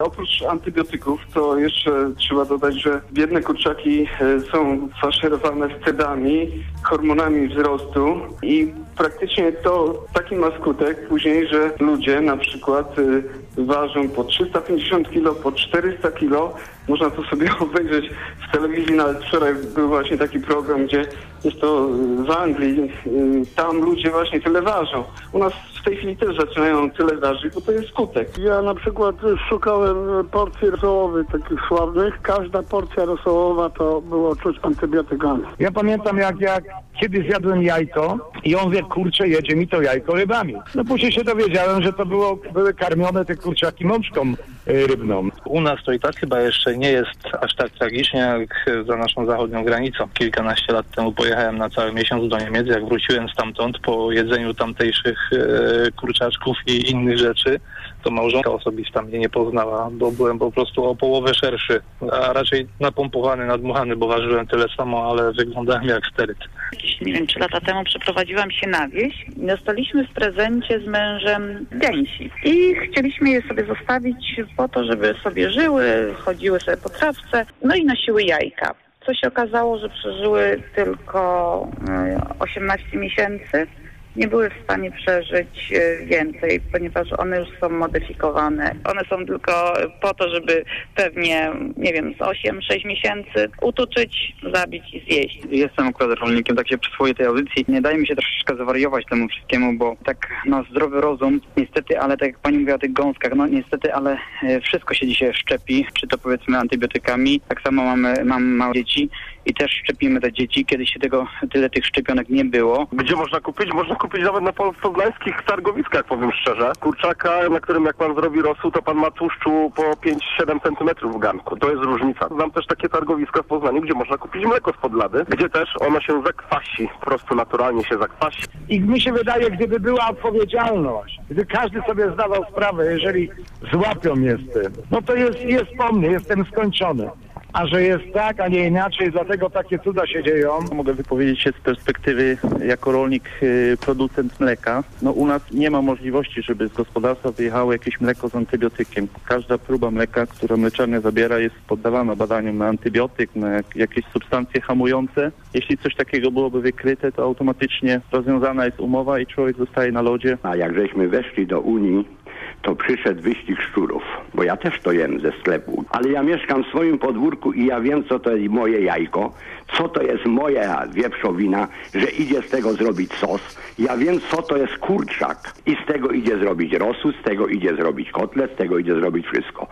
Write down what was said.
Oprócz antybiotyków to jeszcze trzeba dodać, że biedne kurczaki są faszerowane wtedami, hormonami wzrostu i praktycznie to taki ma skutek później, że ludzie na przykład ważą po 350 kg, po 400 kg. Można to sobie obejrzeć w telewizji, nawet wczoraj był właśnie taki program, gdzie jest to w Anglii, tam ludzie właśnie tyle ważą. U nas w tej chwili też zaczynają tyle ważyć, bo to jest skutek. Ja na przykład szukałem porcji rosołowych takich sławnych. Każda porcja rosołowa to było czuć antybiotykami. Ja pamiętam jak kiedyś zjadłem jajko i on wie, kurczę, jedzie mi to jajko rybami. No później się dowiedziałem, że to były karmione te kurczaki mączką rybną. U nas to i tak chyba jeszcze nie jest aż tak tragicznie jak za naszą zachodnią granicą. Kilkanaście lat temu pojechałem na cały miesiąc do Niemiec. Jak wróciłem stamtąd po jedzeniu tamtejszych kurczaczków i innych rzeczy, to małżonka osobista mnie nie poznała, bo byłem po prostu o połowę szerszy, a raczej napompowany, nadmuchany, bo ważyłem tyle samo, ale wyglądałem jak steryt. Jakieś, nie wiem, 3 lata temu przeprowadziłam się na wieś i dostaliśmy w prezencie z mężem gęsi. I chcieliśmy je sobie zostawić po to, żeby sobie żyły, chodziły sobie po trawce, no i nosiły jajka. Co się okazało, że przeżyły tylko 18 miesięcy. Nie były w stanie przeżyć więcej, ponieważ one już są modyfikowane. One są tylko po to, żeby pewnie, nie wiem, z 8-6 miesięcy utuczyć, zabić i zjeść. Jestem akurat rolnikiem, tak się przyswoję tej audycji. Nie daje mi się troszeczkę zawariować temu wszystkiemu, bo tak na zdrowy rozum, niestety, ale tak jak pani mówiła o tych gąskach, no niestety, ale wszystko się dzisiaj szczepi, czy to powiedzmy antybiotykami. Tak samo mam małe dzieci i też szczepimy te dzieci. Kiedyś się tyle tych szczepionek nie było. Gdzie można kupić? Można kupić nawet na poznańskich targowiskach, powiem szczerze. Kurczaka, na którym jak pan zrobi rosół, to pan ma tłuszczu po 5-7 cm w garnku. To jest różnica. Znam też takie targowiska w Poznaniu, gdzie można kupić mleko z Podlady, gdzie też ono się zakwasi, po prostu naturalnie się zakwasi. I mi się wydaje, gdyby była odpowiedzialność, gdyby każdy sobie zdawał sprawę, jeżeli złapią mnie z tym, no to jest po mnie, jestem skończony. A że jest tak, a nie inaczej, dlatego takie cuda się dzieją. Mogę wypowiedzieć się z perspektywy jako rolnik, producent mleka. No u nas nie ma możliwości, żeby z gospodarstwa wyjechało jakieś mleko z antybiotykiem. Każda próba mleka, która mleczarnia zabiera, jest poddawana badaniom na antybiotyk, na jakieś substancje hamujące. Jeśli coś takiego byłoby wykryte, to automatycznie rozwiązana jest umowa i człowiek zostaje na lodzie. A jak żeśmy weszli do Unii, to przyszedł wyścig szczurów, bo ja też to jem ze sklepu. Ale ja mieszkam w swoim podwórku i ja wiem, co to jest moje jajko, co to jest moja wieprzowina, że idzie z tego zrobić sos. Ja wiem, co to jest kurczak i z tego idzie zrobić rosół, z tego idzie zrobić kotlet, z tego idzie zrobić wszystko.